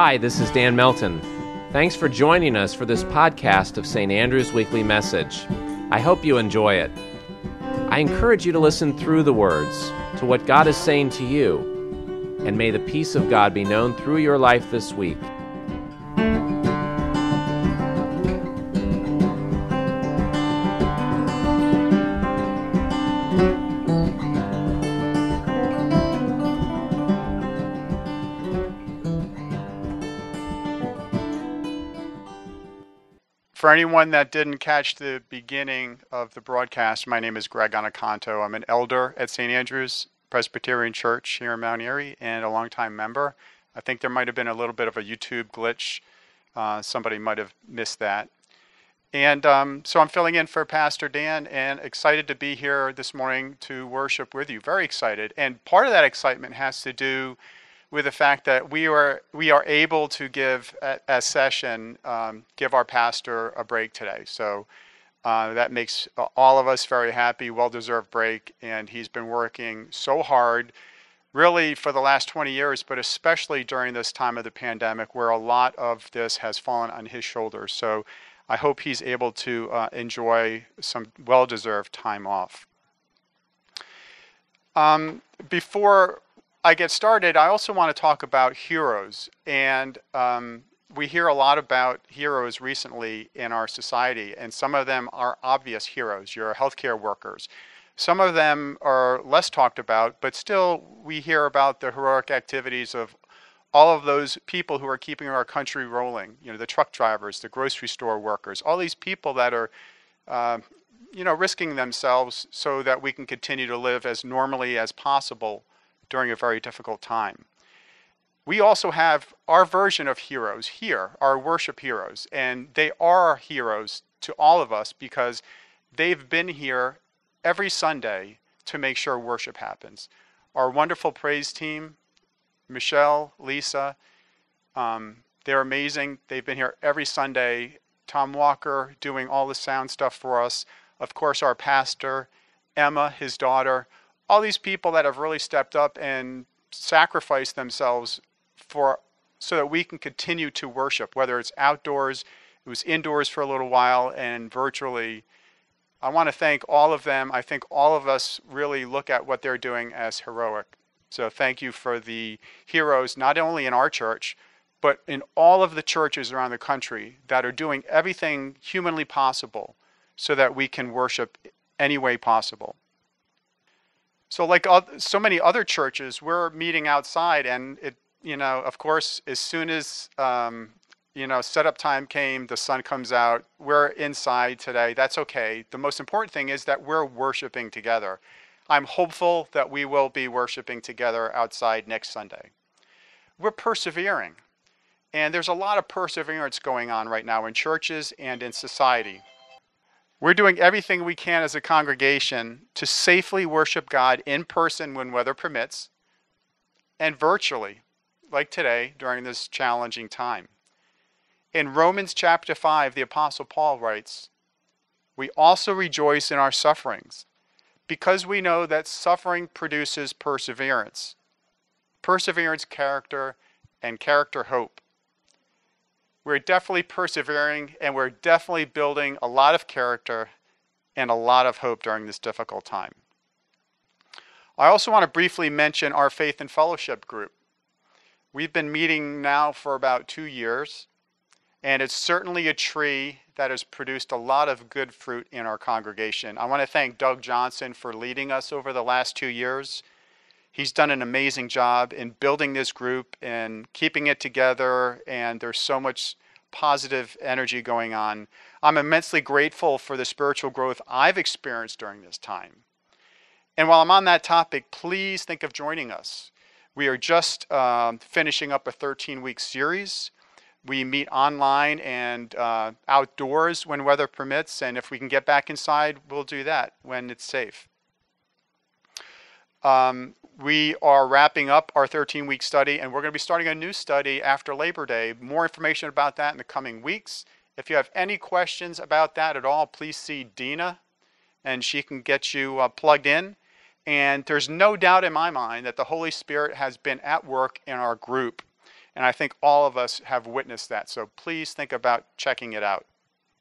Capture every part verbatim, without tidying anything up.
Hi, this is Dan Melton. Thanks for joining us for this podcast of Saint Andrew's Weekly Message. I hope you enjoy it. I encourage you to listen through the words to what God is saying to you, and may the peace of God be known through your life this week. For anyone that didn't catch the beginning of the broadcast, my name is Greg Anaconto. I'm an elder at Saint Andrew's Presbyterian Church here in Mount Airy and a longtime member. I think there might have been a little bit of a YouTube glitch. Uh, somebody might have missed that. And um, so I'm filling in for Pastor Dan and excited to be here this morning to worship with you. Very excited. And part of that excitement has to do with the fact that we are we are able to give a, a session, um, give our pastor a break today. So uh, that makes all of us very happy, well-deserved break. And he's been working so hard, really for the last twenty years, but especially during this time of the pandemic, where a lot of this has fallen on his shoulders. So I hope he's able to uh, enjoy some well-deserved time off. Um, before I get started, I also want to talk about heroes. And um, we hear a lot about heroes recently in our society, and some of them are obvious heroes. Your healthcare workers. Some of them are less talked about, but still we hear about the heroic activities of all of those people who are keeping our country rolling. You know, the truck drivers, the grocery store workers, all these people that are uh, you know, risking themselves so that we can continue to live as normally as possible during a very difficult time. We also have our version of heroes here, our worship heroes, and they are heroes to all of us because they've been here every Sunday to make sure worship happens. Our wonderful praise team, Michelle, Lisa, um, they're amazing. They've been here every Sunday. Tom Walker doing all the sound stuff for us. Of course, our pastor, Emma, his daughter, all these people that have really stepped up and sacrificed themselves for so that we can continue to worship, whether it's outdoors, it was indoors for a little while, and virtually. I want to thank all of them. I think all of us really look at what they're doing as heroic. So thank you for the heroes, not only in our church, but in all of the churches around the country that are doing everything humanly possible so that we can worship any way possible. So like so many other churches, we're meeting outside, and it, you know, of course, as soon as, um, you know, setup time came, the sun comes out, we're inside today. That's okay. The most important thing is that we're worshiping together. I'm hopeful that we will be worshiping together outside next Sunday. We're persevering, and there's a lot of perseverance going on right now in churches and in society. We're doing everything we can as a congregation to safely worship God in person when weather permits, and virtually, like today, during this challenging time. In Romans chapter five, the Apostle Paul writes, "We also rejoice in our sufferings, because we know that suffering produces perseverance. Perseverance, character, and character, hope." We're definitely persevering, and we're definitely building a lot of character and a lot of hope during this difficult time. I also want to briefly mention our Faith and Fellowship group. We've been meeting now for about two years, and it's certainly a tree that has produced a lot of good fruit in our congregation. I want to thank Doug Johnson for leading us over the last two years. He's done an amazing job in building this group and keeping it together, and there's so much positive energy going on. I'm immensely grateful for the spiritual growth I've experienced during this time. And while I'm on that topic, please think of joining us. We are just um, finishing up a thirteen-week series. We meet online and uh, outdoors when weather permits, and if we can get back inside, we'll do that when it's safe. Um, we are wrapping up our thirteen-week study, and we're going to be starting a new study after Labor Day. More information about that in the coming weeks. If you have any questions about that at all, please see Dina, and she can get you uh, plugged in. And there's no doubt in my mind that the Holy Spirit has been at work in our group. And I think all of us have witnessed that. So please think about checking it out.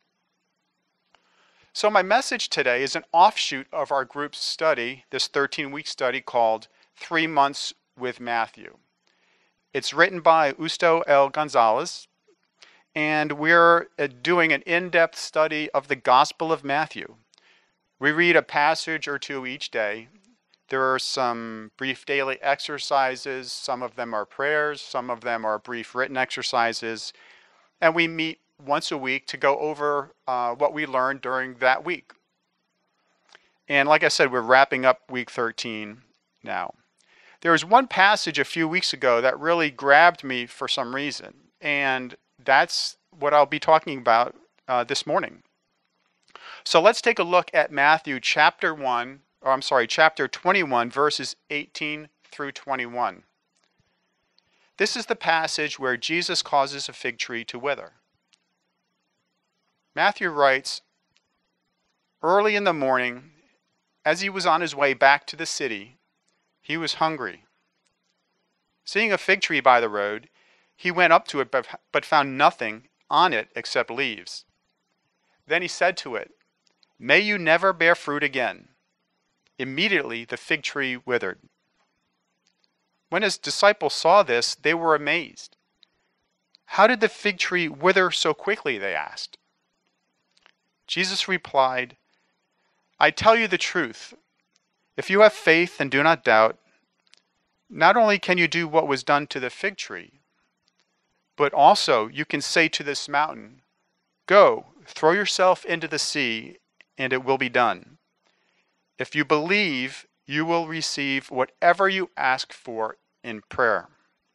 So my message today is an offshoot of our group's study, this thirteen-week study called Three Months with Matthew. It's written by Justo L. Gonzalez, and we're doing an in-depth study of the Gospel of Matthew. We read a passage or two each day. There are some brief daily exercises. Some of them are prayers. Some of them are brief written exercises. And we meet once a week to go over uh, what we learned during that week. And like I said, we're wrapping up week thirteen now. There was one passage a few weeks ago that really grabbed me for some reason, and that's what I'll be talking about uh, this morning. So let's take a look at Matthew chapter one, or I'm sorry, chapter twenty-one, verses eighteen through twenty-one. This is the passage where Jesus causes a fig tree to wither. Matthew writes, "Early in the morning, as he was on his way back to the city, he was hungry. Seeing a fig tree by the road, he went up to it but found nothing on it except leaves. Then he said to it, 'May you never bear fruit again.' Immediately the fig tree withered. When his disciples saw this, they were amazed. 'How did the fig tree wither so quickly?' they asked. Jesus replied, 'I tell you the truth. If you have faith and do not doubt, not only can you do what was done to the fig tree, but also you can say to this mountain, "Go, throw yourself into the sea," and it will be done. If you believe, you will receive whatever you ask for in prayer."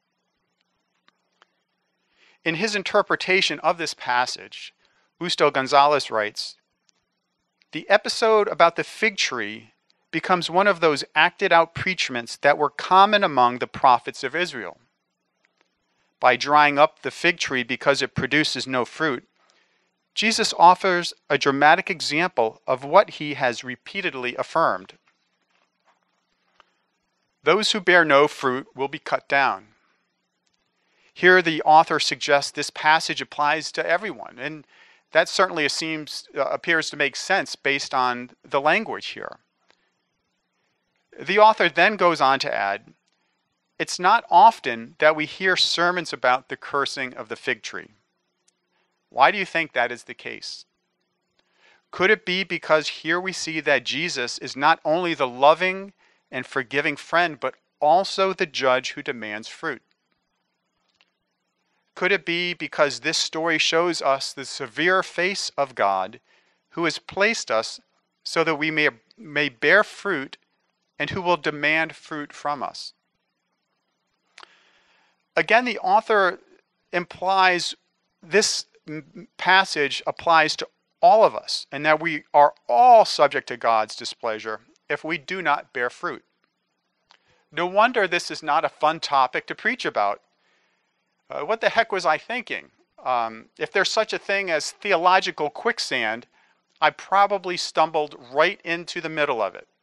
In his interpretation of this passage, Justo Gonzalez writes, "The episode about the fig tree becomes one of those acted-out preachments that were common among the prophets of Israel. By drying up the fig tree because it produces no fruit, Jesus offers a dramatic example of what he has repeatedly affirmed. Those who bear no fruit will be cut down. Here the author suggests this passage applies to everyone, and that certainly seems, uh, appears to make sense based on the language here. The author then goes on to add, "It's not often that we hear sermons about the cursing of the fig tree." Why do you think that is the case? Could it be because here we see that Jesus is not only the loving and forgiving friend, but also the judge who demands fruit? Could it be because this story shows us the severe face of God, who has placed us so that we may, may bear fruit and who will demand fruit from us? Again, the author implies this passage applies to all of us, and that we are all subject to God's displeasure if we do not bear fruit. No wonder this is not a fun topic to preach about. Uh, what the heck was I thinking? Um, if there's such a thing as theological quicksand, I probably stumbled right into the middle of it.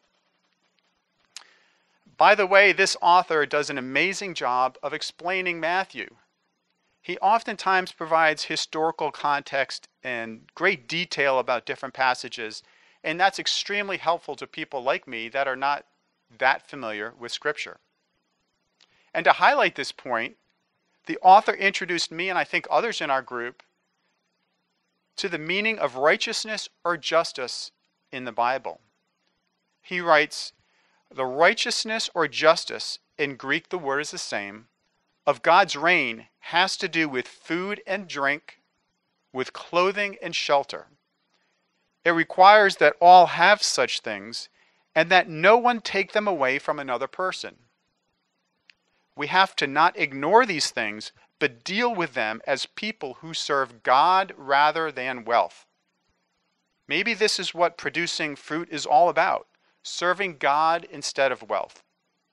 By the way, this author does an amazing job of explaining Matthew. He oftentimes provides historical context and great detail about different passages, and that's extremely helpful to people like me that are not that familiar with Scripture. And to highlight this point, the author introduced me, and I think others in our group, to the meaning of righteousness or justice in the Bible. He writes, "The righteousness or justice," in Greek the word is the same, "of God's reign has to do with food and drink, with clothing and shelter. It requires that all have such things, and that no one take them away from another person. We have to not ignore these things, but deal with them as people who serve God rather than wealth." Maybe this is what producing fruit is all about, serving God instead of wealth.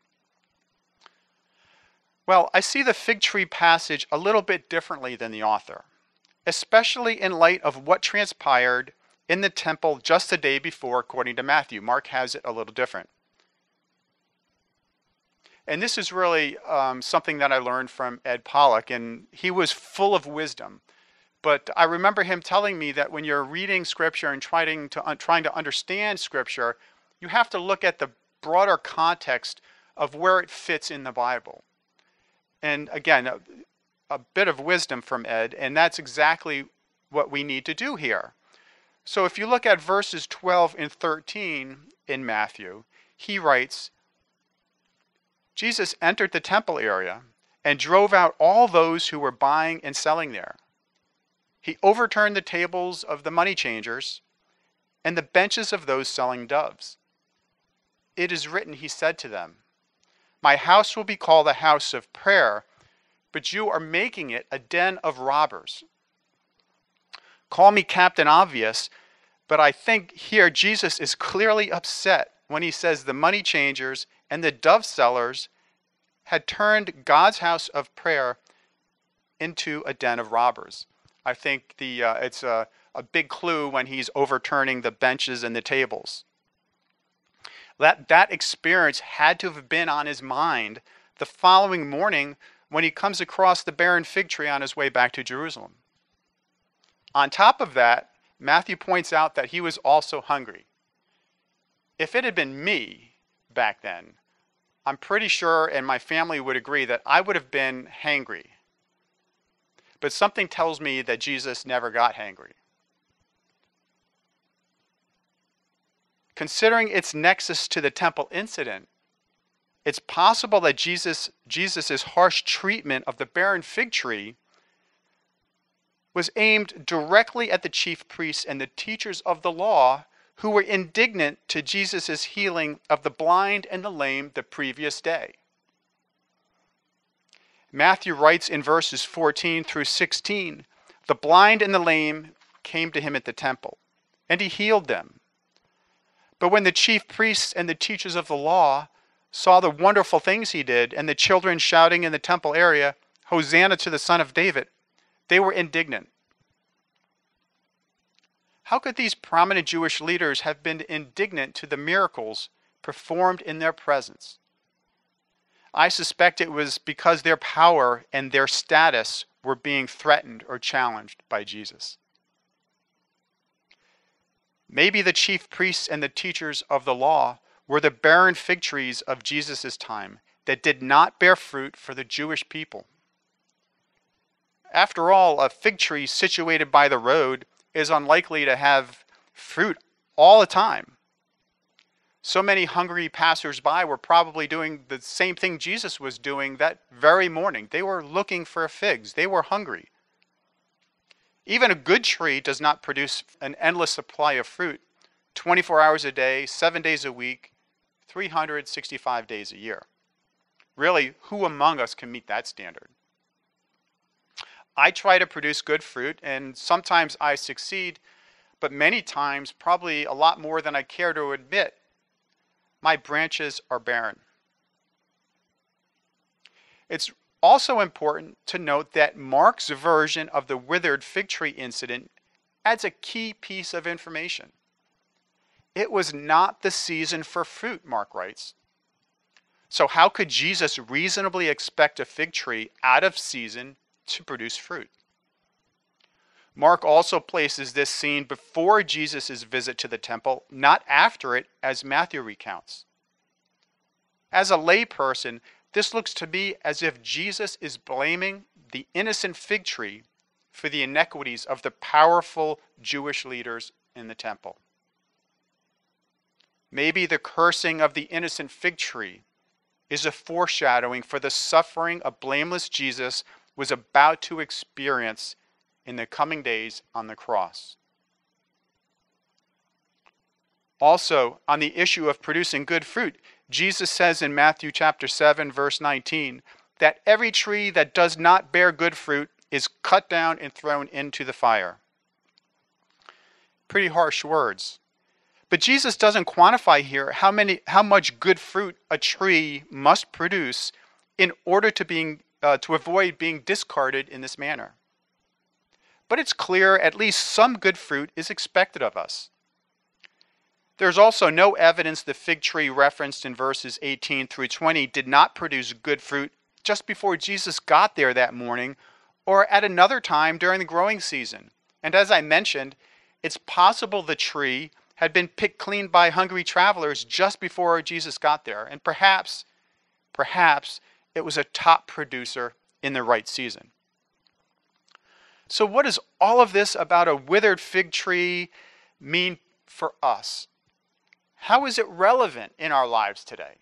Well, I see the fig tree passage a little bit differently than the author, especially in light of what transpired in the temple just the day before, according to Matthew. Mark has it a little different. And this is really um, something that I learned from Ed Pollack, and he was full of wisdom. But I remember him telling me that when you're reading Scripture and trying to uh, trying to understand Scripture, you have to look at the broader context of where it fits in the Bible. And again, a, a bit of wisdom from Ed, and that's exactly what we need to do here. So if you look at verses twelve and thirteen in Matthew, he writes, Jesus entered the temple area and drove out all those who were buying and selling there. He overturned the tables of the money changers and the benches of those selling doves. It is written, he said to them, my house will be called a house of prayer, but you are making it a den of robbers. Call me Captain Obvious, but I think here Jesus is clearly upset when he says the money changers and the dove sellers had turned God's house of prayer into a den of robbers. I think the uh, it's a, a big clue when he's overturning the benches and the tables. That, that experience had to have been on his mind the following morning when he comes across the barren fig tree on his way back to Jerusalem. On top of that, Matthew points out that he was also hungry. If it had been me back then, I'm pretty sure, and my family would agree, that I would have been hangry. But something tells me that Jesus never got hangry. Considering its nexus to the temple incident, it's possible that Jesus Jesus's harsh treatment of the barren fig tree was aimed directly at the chief priests and the teachers of the law who were indignant to Jesus' healing of the blind and the lame the previous day. Matthew writes in verses fourteen through sixteen, the blind and the lame came to him at the temple, and he healed them. But when the chief priests and the teachers of the law saw the wonderful things he did and the children shouting in the temple area, Hosanna to the Son of David, they were indignant. How could these prominent Jewish leaders have been indignant to the miracles performed in their presence? I suspect it was because their power and their status were being threatened or challenged by Jesus. Maybe the chief priests and the teachers of the law were the barren fig trees of Jesus' time that did not bear fruit for the Jewish people. After all, a fig tree situated by the road is unlikely to have fruit all the time. So many hungry passers-by were probably doing the same thing Jesus was doing that very morning. They were looking for figs. They were hungry. Even a good tree does not produce an endless supply of fruit twenty-four hours a day, seven days a week, three hundred sixty-five days a year. Really, who among us can meet that standard? I try to produce good fruit, and sometimes I succeed, but many times, probably a lot more than I care to admit, my branches are barren. It's also important to note that Mark's version of the withered fig tree incident adds a key piece of information. It was not the season for fruit, Mark writes. So how could Jesus reasonably expect a fig tree out of season to produce fruit? Mark also places this scene before Jesus' visit to the temple, not after it, as Matthew recounts. As a layperson, this looks to me as if Jesus is blaming the innocent fig tree for the iniquities of the powerful Jewish leaders in the temple. Maybe the cursing of the innocent fig tree is a foreshadowing for the suffering a blameless Jesus was about to experience in the coming days on the cross. Also, on the issue of producing good fruit, Jesus says in Matthew chapter seven, verse nineteen, that every tree that does not bear good fruit is cut down and thrown into the fire. Pretty harsh words. But Jesus doesn't quantify here how many, how much good fruit a tree must produce in order to being uh, to avoid being discarded in this manner. But it's clear at least some good fruit is expected of us. There's also no evidence the fig tree referenced in verses eighteen through twenty did not produce good fruit just before Jesus got there that morning or at another time during the growing season. And as I mentioned, it's possible the tree had been picked clean by hungry travelers just before Jesus got there. And perhaps, perhaps it was a top producer in the right season. So what does all of this about a withered fig tree mean for us? How is it relevant in our lives today?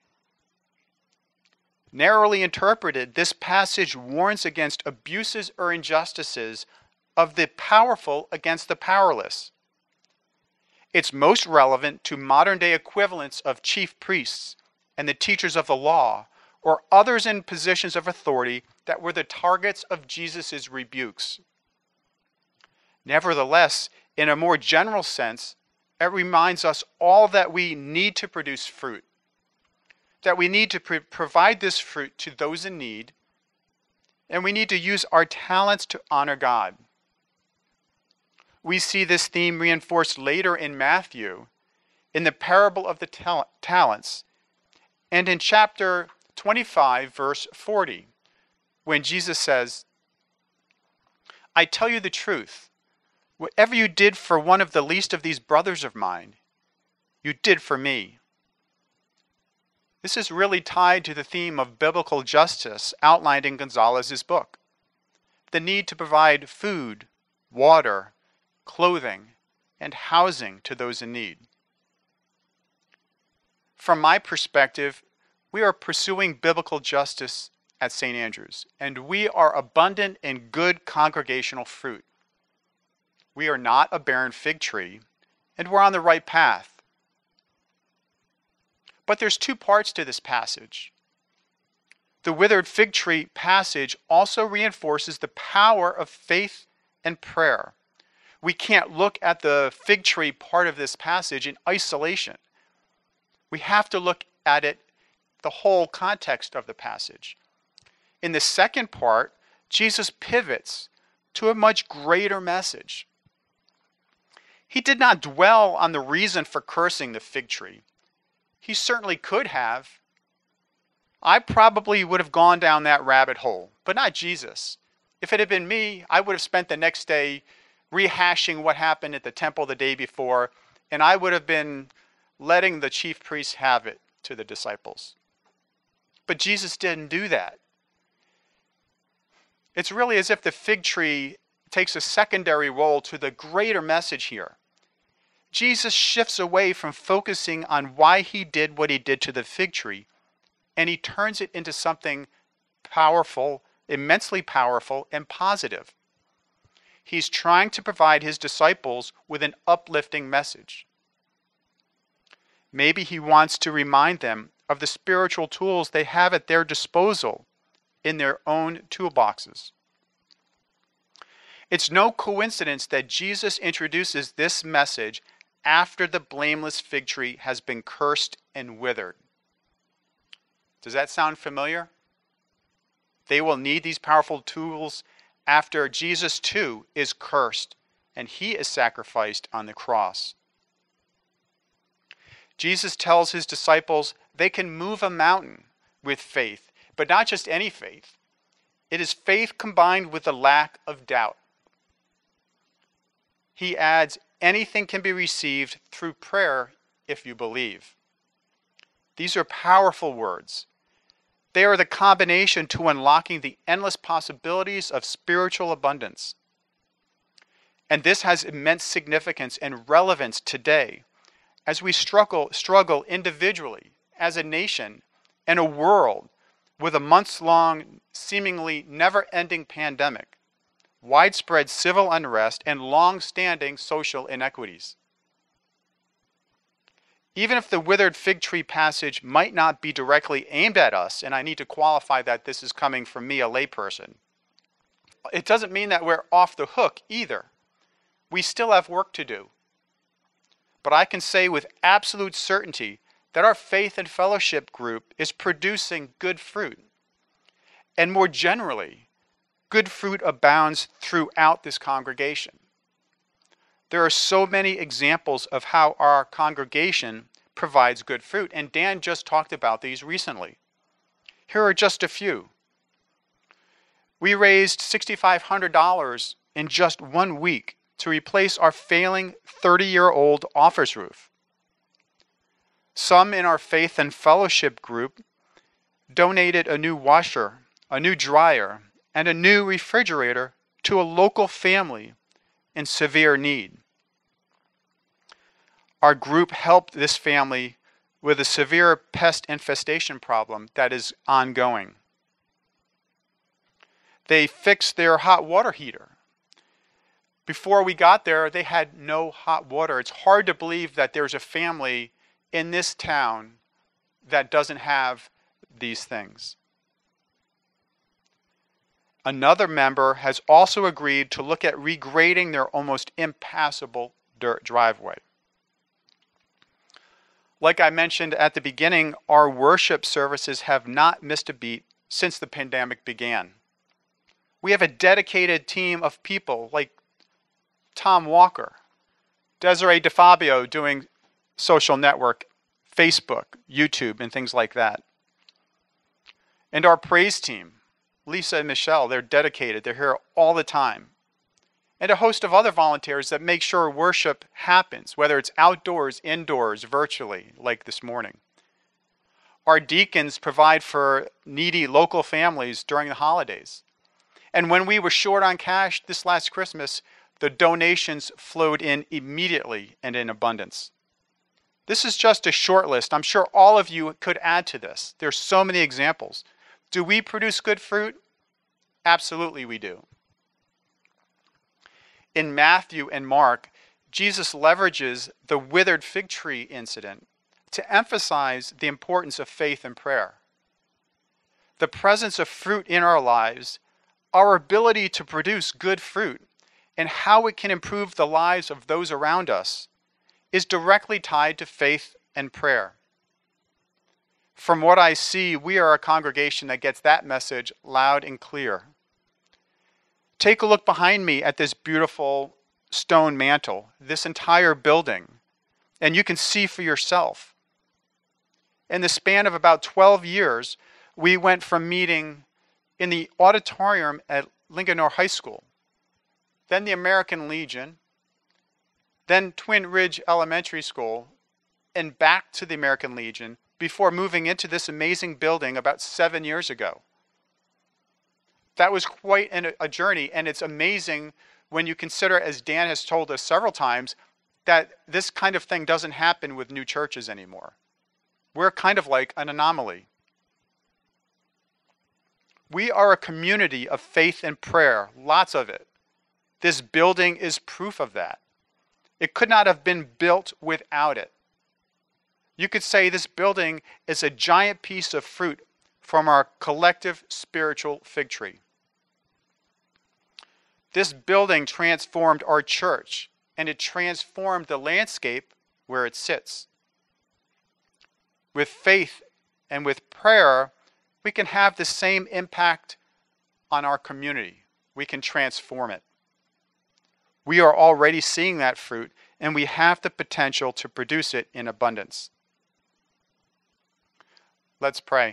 Narrowly interpreted, this passage warns against abuses or injustices of the powerful against the powerless. It's most relevant to modern-day equivalents of chief priests and the teachers of the law, or others in positions of authority that were the targets of Jesus' rebukes. Nevertheless, in a more general sense, it reminds us all that we need to produce fruit, that we need to pre- provide this fruit to those in need, and we need to use our talents to honor God. We see this theme reinforced later in Matthew, in the parable of the tal- talents, and in chapter twenty-five, verse forty, when Jesus says, "I tell you the truth, whatever you did for one of the least of these brothers of mine, you did for me." This is really tied to the theme of biblical justice outlined in Gonzalez's book. The need to provide food, water, clothing, and housing to those in need. From my perspective, we are pursuing biblical justice at Saint Andrews, and we are abundant in good congregational fruit. We are not a barren fig tree, and we're on the right path. But there's two parts to this passage. The withered fig tree passage also reinforces the power of faith and prayer. We can't look at the fig tree part of this passage in isolation. We have to look at it, the whole context of the passage. In the second part, Jesus pivots to a much greater message. He did not dwell on the reason for cursing the fig tree. He certainly could have. I probably would have gone down that rabbit hole, but not Jesus. If it had been me, I would have spent the next day rehashing what happened at the temple the day before, and I would have been letting the chief priests have it to the disciples. But Jesus didn't do that. It's really as if the fig tree takes a secondary role to the greater message here. Jesus shifts away from focusing on why he did what he did to the fig tree, and he turns it into something powerful, immensely powerful, and positive. He's trying to provide his disciples with an uplifting message. Maybe he wants to remind them of the spiritual tools they have at their disposal in their own toolboxes. It's no coincidence that Jesus introduces this message after the blameless fig tree has been cursed and withered. Does that sound familiar? They will need these powerful tools after Jesus too is cursed and he is sacrificed on the cross. Jesus tells his disciples they can move a mountain with faith, but not just any faith. It is faith combined with a lack of doubt. He adds, anything can be received through prayer if you believe. These are powerful words. They are the combination to unlocking the endless possibilities of spiritual abundance. And this has immense significance and relevance today as we struggle, struggle individually, as a nation, and a world with a months-long, seemingly never-ending pandemic, widespread civil unrest, and long-standing social inequities. Even if the withered fig tree passage might not be directly aimed at us, and I need to qualify that this is coming from me, a layperson, it doesn't mean that we're off the hook either. We still have work to do. But I can say with absolute certainty that our faith and fellowship group is producing good fruit. And more generally, good fruit abounds throughout this congregation. There are so many examples of how our congregation provides good fruit, and Dan just talked about these recently. Here are just a few. We raised six thousand five hundred dollars in just one week to replace our failing thirty-year-old office roof. Some in our faith and fellowship group donated a new washer, a new dryer, and a new refrigerator to a local family in severe need. Our group helped this family with a severe pest infestation problem that is ongoing. They fixed their hot water heater. Before we got there, they had no hot water. It's hard to believe that there's a family in this town that doesn't have these things. Another member has also agreed to look at regrading their almost impassable dirt driveway. Like I mentioned at the beginning, our worship services have not missed a beat since the pandemic began. We have a dedicated team of people like Tom Walker, Desiree DeFabio doing social network, Facebook, YouTube, and things like that. And our praise team, Lisa and Michelle, they're dedicated. They're here all the time. And a host of other volunteers that make sure worship happens, whether it's outdoors, indoors, virtually, like this morning. Our deacons provide for needy local families during the holidays. And when we were short on cash this last Christmas, the donations flowed in immediately and in abundance. This is just a short list. I'm sure all of you could add to this. There's so many examples. Do we produce good fruit? Absolutely we do. In Matthew and Mark, Jesus leverages the withered fig tree incident to emphasize the importance of faith and prayer. The presence of fruit in our lives, our ability to produce good fruit, and how it can improve the lives of those around us is directly tied to faith and prayer. From what I see, we are a congregation that gets that message loud and clear. Take a look behind me at this beautiful stone mantle, this entire building, and you can see for yourself. In the span of about twelve years, we went from meeting in the auditorium at Linganore High School, then the American Legion, then Twin Ridge Elementary School, and back to the American Legion before moving into this amazing building about seven years ago. That was quite an, a journey, and it's amazing when you consider, as Dan has told us several times, that this kind of thing doesn't happen with new churches anymore. We're kind of like an anomaly. We are a community of faith and prayer, lots of it. This building is proof of that. It could not have been built without it. You could say this building is a giant piece of fruit from our collective spiritual fig tree. This building transformed our church, and it transformed the landscape where it sits. With faith and with prayer, we can have the same impact on our community. We can transform it. We are already seeing that fruit, and we have the potential to produce it in abundance. Let's pray.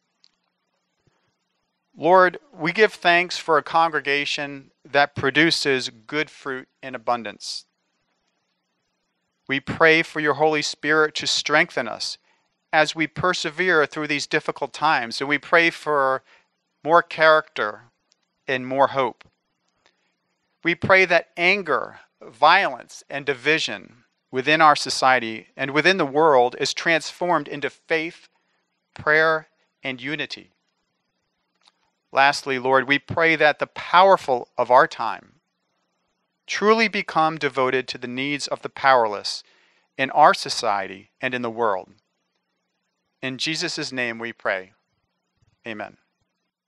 Lord, we give thanks for a congregation that produces good fruit in abundance. We pray for your Holy Spirit to strengthen us as we persevere through these difficult times, and we pray for more character and more hope. We pray that anger, violence, and division within our society and within the world is transformed into faith, prayer, and unity. Lastly, Lord, we pray that the powerful of our time truly become devoted to the needs of the powerless in our society and in the world. In Jesus' name we pray. Amen.